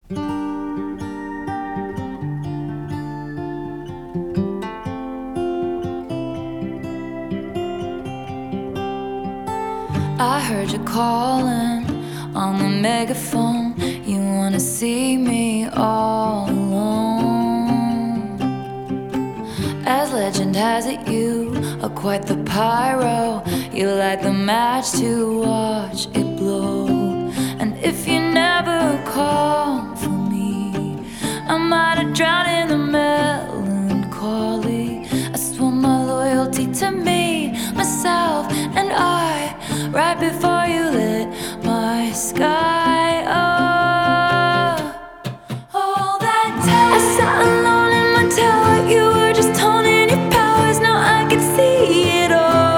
I heard you calling on the megaphone. You wanna see me all alone. As legend has it, you are quite the pyro. You light the match to watch it blow. And if you never call for me, I might have drowned in the melancholy. I swore my loyalty to me, myself, and I, right before you lit my sky up. All that time I sat alone in my tower. You were just honing your powers. Now I can see it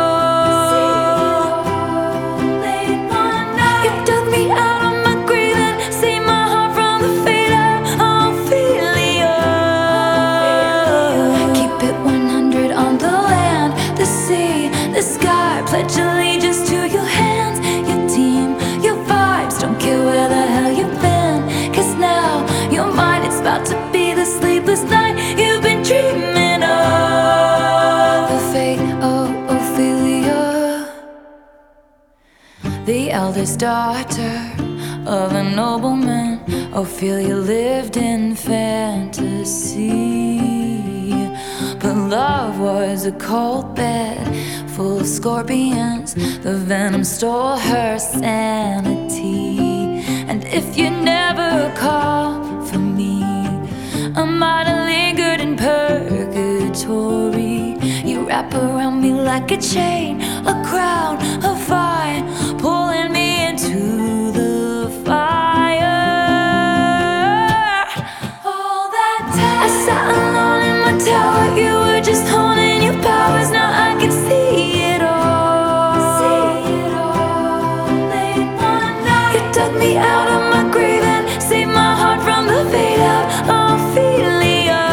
all. Late one night, you dug me out of my grave and saved my heart from the fate of Ophelia. Keep it 100 on the land, the sea, the sky. Pledge allegiance to your hands, your team, your vibes. Don't care where the hell you've been, 'cause now your mind, it's about to be the sleepless night you've been dreaming of. The fate of Ophelia, the eldest daughter of a nobleman. Ophelia lived in fantasy, but love was a cold bed full of scorpions. The venom stole her sanity. And if you never call for me, I might have lingered in purgatory. You wrap around me like a chain, a crown, a vine, pulling me into the fire. All that time I sat alone in my tower. You were just honing your powers. Now I can see it all. Late one night, you dug me out of my grave and saved my heart from the fate of Ophelia.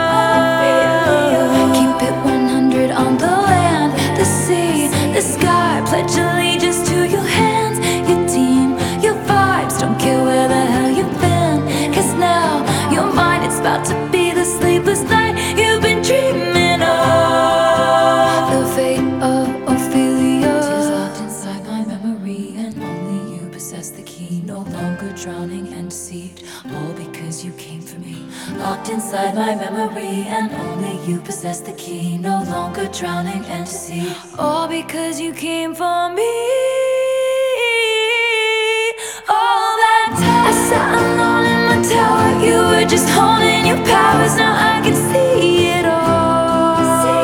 Keep it 100 on the land, the sea, the sky. Pledge allegiance to your hands, your team, your vibes. Don't care where the hell you've been, 'cause now your mind, it's about to be the sleepless night you've been dreaming of. The fate of Ophelia is locked inside my memory, and only you possess the key. No longer drowning and deceived, all because you came for me. Locked inside my memory, and only you possess the key. No longer drowning and deceived, all because you came for me. All that time I sat alone in my tower. You were just honing your powers. Now I can see it all.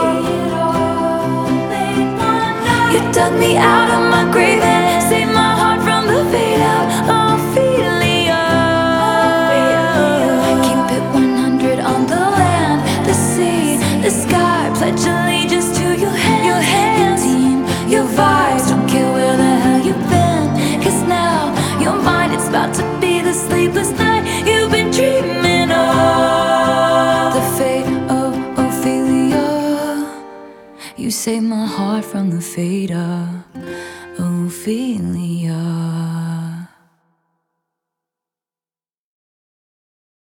Late one night, you dug me out of my grave and saved my heart from the fate of Ophelia. Keep it 100 on the land, the sea, the sky. Pledge allegiance to your hands, your team, your vibes. Don't care where the hell you've been, 'cause now your mind, it's about to be the sleepless night you've been dreaming of. The fate of Ophelia, you saved my heart from the fate of Ophelia.